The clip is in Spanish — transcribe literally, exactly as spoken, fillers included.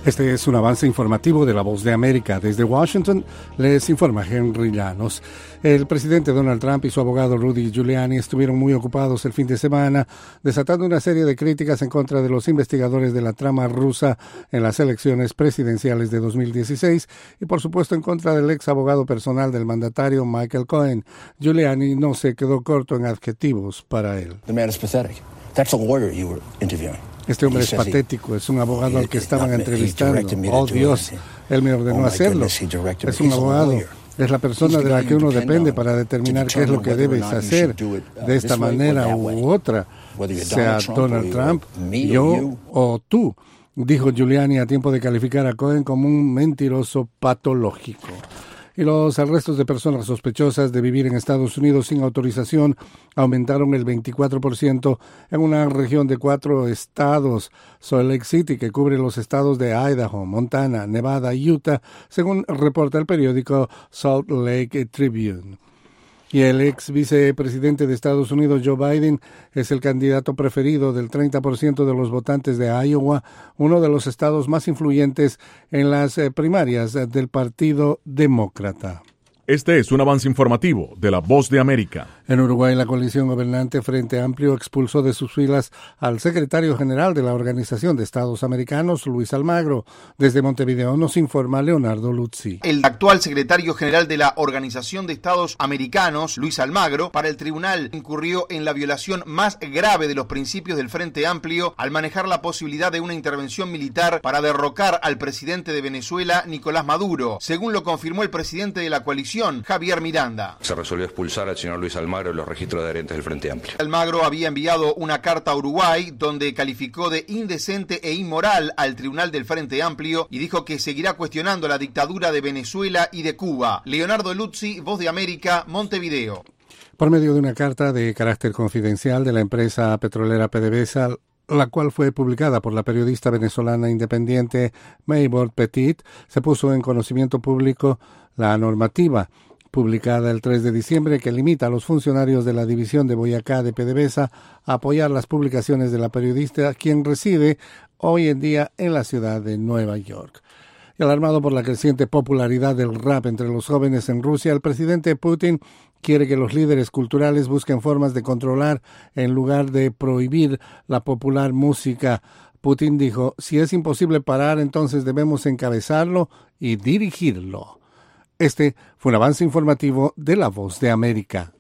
Este es un avance informativo de La Voz de América. Desde Washington les informa Henry Llanos. El presidente Donald Trump y su abogado Rudy Giuliani estuvieron muy ocupados el fin de semana, desatando una serie de críticas en contra de los investigadores de la trama rusa en las elecciones presidenciales de dos mil dieciséis y, por supuesto, en contra del ex abogado personal del mandatario Michael Cohen. Giuliani no se quedó corto en adjetivos para él. The man is pathetic. That's a lawyer you were interviewing. Este hombre es patético, es un abogado al que estaban entrevistando. Oh, Dios, él me ordenó hacerlo. Es un abogado, es la persona de la que uno depende para determinar qué es lo que debes hacer de esta manera u otra, sea Donald Trump, yo o tú, dijo Giuliani a tiempo de calificar a Cohen como un mentiroso patológico. Y los arrestos de personas sospechosas de vivir en Estados Unidos sin autorización aumentaron el veinticuatro por ciento en una región de cuatro estados, Salt Lake City, que cubre los estados de Idaho, Montana, Nevada y Utah, según reporta el periódico Salt Lake Tribune. Y el ex vicepresidente de Estados Unidos, Joe Biden, es el candidato preferido del treinta por ciento de los votantes de Iowa, uno de los estados más influyentes en las primarias del Partido Demócrata. Este es un avance informativo de La Voz de América. En Uruguay, la coalición gobernante Frente Amplio expulsó de sus filas al secretario general de la Organización de Estados Americanos, Luis Almagro. Desde Montevideo nos informa Leonardo Luzzi. El actual secretario general de la Organización de Estados Americanos, Luis Almagro, para el tribunal incurrió en la violación más grave de los principios del Frente Amplio al manejar la posibilidad de una intervención militar para derrocar al presidente de Venezuela, Nicolás Maduro, según lo confirmó el presidente de la coalición, Javier Miranda. Se resolvió expulsar al señor Luis Almagro de los registros de adherentes del Frente Amplio. Almagro había enviado una carta a Uruguay donde calificó de indecente e inmoral al tribunal del Frente Amplio y dijo que seguirá cuestionando la dictadura de Venezuela y de Cuba. Leonardo Luzzi, Voz de América, Montevideo. Por medio de una carta de carácter confidencial de la empresa petrolera PDVSA, la cual fue publicada por la periodista venezolana independiente Maybord Petit, se puso en conocimiento público la normativa publicada el tres de diciembre que limita a los funcionarios de la división de Boyacá de PDVSA a apoyar las publicaciones de la periodista, quien reside hoy en día en la ciudad de Nueva York. Y alarmado por la creciente popularidad del rap entre los jóvenes en Rusia, el presidente Putin quiere que los líderes culturales busquen formas de controlar en lugar de prohibir la popular música. Putin dijo, si es imposible parar, entonces debemos encabezarlo y dirigirlo. Este fue un avance informativo de La Voz de América.